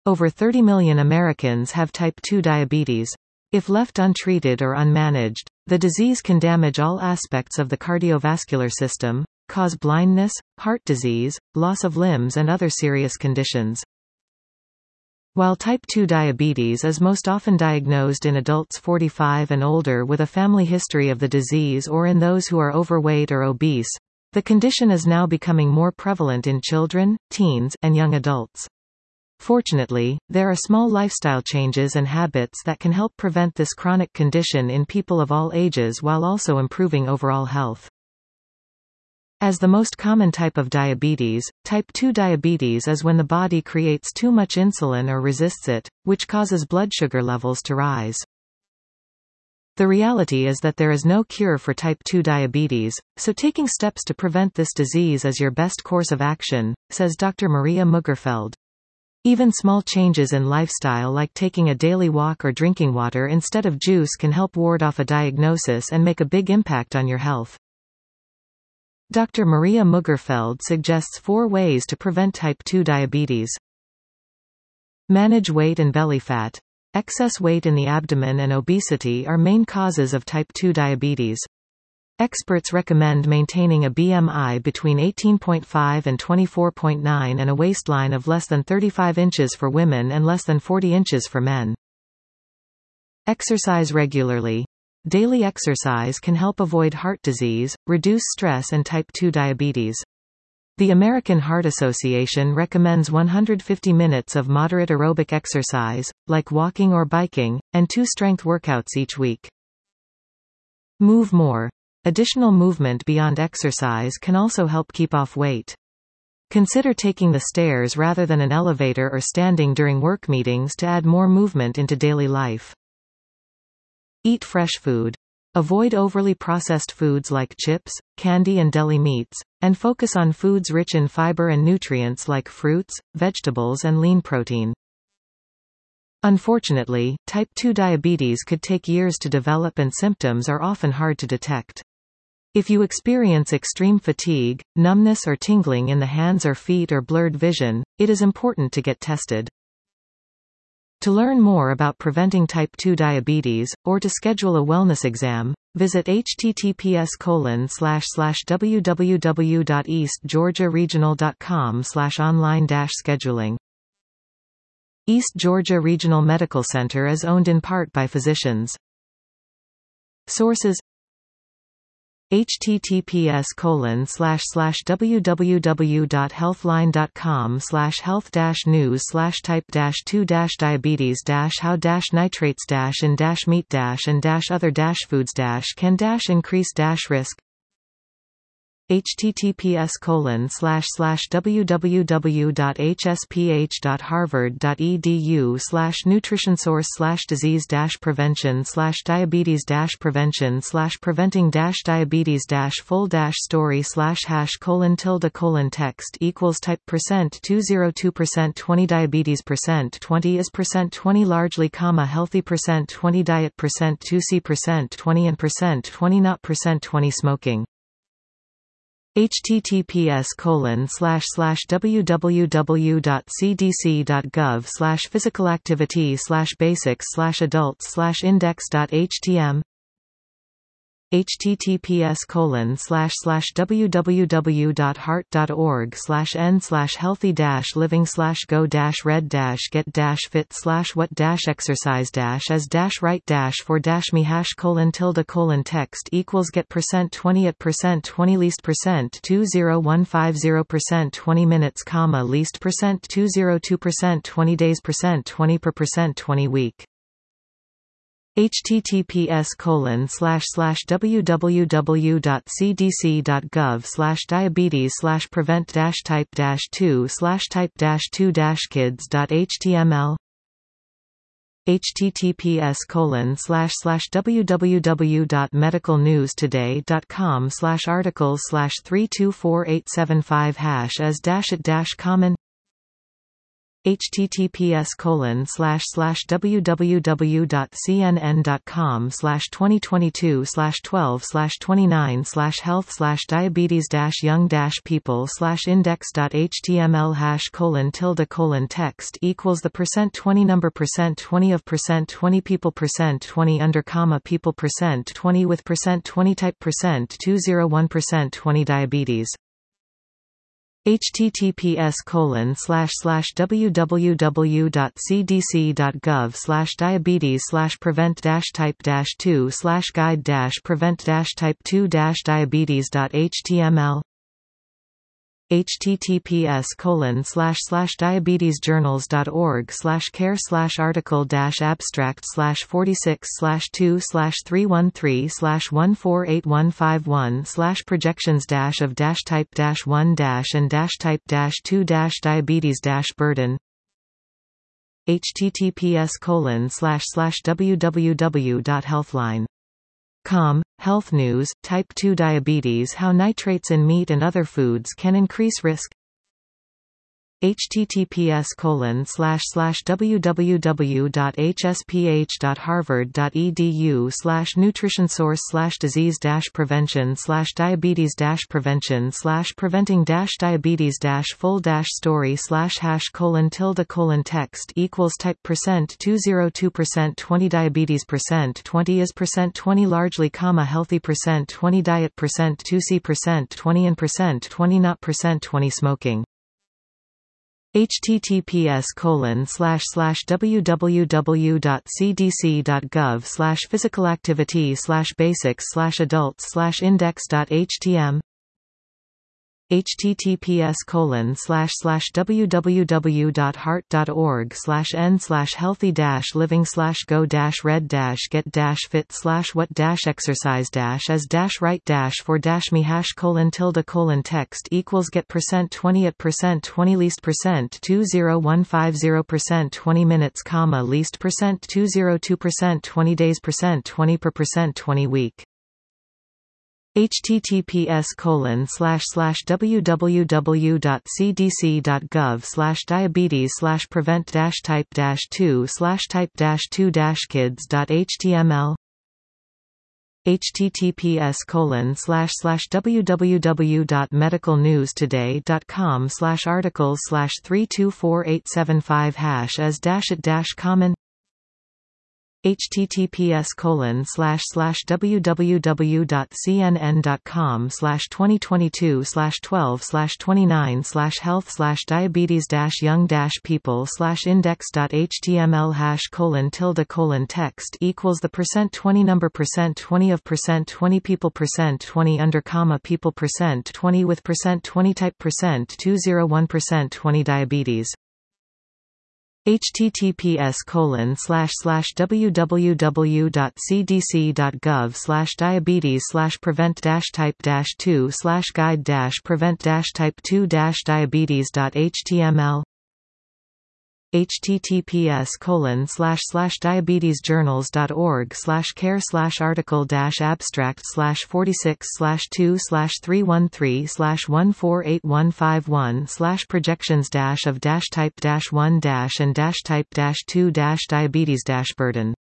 Over 30 million Americans have type 2 diabetes. If left untreated or unmanaged, the disease can damage all aspects of the cardiovascular system, cause blindness, heart disease, loss of limbs and other serious conditions. While type 2 diabetes is most often diagnosed in adults 45 and older with a family history of the disease or in those who are overweight or obese, the condition is now becoming more prevalent in children, teens, and young adults. Fortunately, there are small lifestyle changes and habits that can help prevent this chronic condition in people of all ages while also improving overall health. As the most common type of diabetes, type 2 diabetes is when the body creates too much insulin or resists it, which causes blood sugar levels to rise. The reality is that there is no cure for type 2 diabetes, so taking steps to prevent this disease is your best course of action, says Dr. Maria Mugerfeld. Even small changes in lifestyle like taking a daily walk or drinking water instead of juice can help ward off a diagnosis and make a big impact on your health. Dr. Maria Mugerfeld suggests 4 ways to prevent type 2 diabetes. Manage weight and belly fat. Excess weight in the abdomen and obesity are main causes of type 2 diabetes. Experts recommend maintaining a BMI between 18.5 and 24.9 and a waistline of less than 35 inches for women and less than 40 inches for men. Exercise regularly. Daily exercise can help avoid heart disease, reduce stress and type 2 diabetes. The American Heart Association recommends 150 minutes of moderate aerobic exercise, like walking or biking, and 2 strength workouts each week. Move more. Additional movement beyond exercise can also help keep off weight. Consider taking the stairs rather than an elevator or standing during work meetings to add more movement into daily life. Eat fresh food. Avoid overly processed foods like chips, candy and deli meats, and focus on foods rich in fiber and nutrients like fruits, vegetables and lean protein. Unfortunately, type 2 diabetes could take years to develop and symptoms are often hard to detect. If you experience extreme fatigue, numbness or tingling in the hands or feet or blurred vision, it is important to get tested. To learn more about preventing type 2 diabetes, or to schedule a wellness exam, visit https://www.eastgeorgiaregional.com/online-scheduling. East Georgia Regional Medical Center is owned in part by physicians. Sources: https://www.healthline.com/health-news/type-2-diabetes-how-nitrates-in-meat-and-increase-risk. https://www.hsph.harvard.edu/nutritionsource/disease-prevention/diabetes-prevention/preventing-diabetes-full-story/#colon-tilde-text equals type %20% 20 diabetes %20 is %20 largely healthy %20 diet %2c %20 and %20 not %20 smoking. https://www.cdc.gov/physicalactivity/basics/adults/index.htm https://www.heart.org/n/healthy-living/go-red-get-fit/what-exercise-as-right-for-me#colon-tilde-text equals get %20 at %20 least %2050% 20 minutes, least %202% 20 days %20 per %20 week. https://www.cdc.gov/diabetes/prevent-type-2/type-2-kids.html https://www.medicalnewstoday.com/articles/324875 #as-it-common https://www.cnn.com/2022/12/29/health/diabetes-young-people/index.html/colon-text equals the %20 number %20 of %20 people %20 under comma people %20 with %20 type %201 %20 diabetes. https://www.cdc.gov/diabetes/prevent-type-2-diabetes.html https://article-abstract/46/2/313/14815/projections-of-type-2-diabetes-burden https://www.healthline.com Health News, Type 2 Diabetes, How Nitrates in Meat and Other Foods Can Increase Risk https://www.hsph.harvard.edu/nutritionsource/disease-prevention/diabetes-full-story/#:text equals type %202 %20 diabetes %20 is %20 largely healthy %20 diet %2c %20 and %20 not %20 smoking https://www.cdc.gov/physicalactivity/basics/adults/index.htm https://www.heart.org/n/healthy-living/go-red-get-fit/what-exercise-as-right-for-me#:text equals get %20 at %20 least %20 minutes, least %202 %20 days %20 per %20 week https://www.cdc.gov/diabetes/prevent-type-2/type-2-kids.html https://www.medicalnews-today.com/articles/32485#as-it-common https://www.cnn.com/2022/12/29/health/diabetes-young-people/index.html #text number %20 of %20 people %20 under comma people %20 with %20 type %201 %20 diabetes https://www.cdc.gov/diabetes/prevent-type-2-diabetes.html https://diabetesjournals.org/care/article-abstract/46/2/313/14815/projections-of-type-1- and type-2- diabetes-burden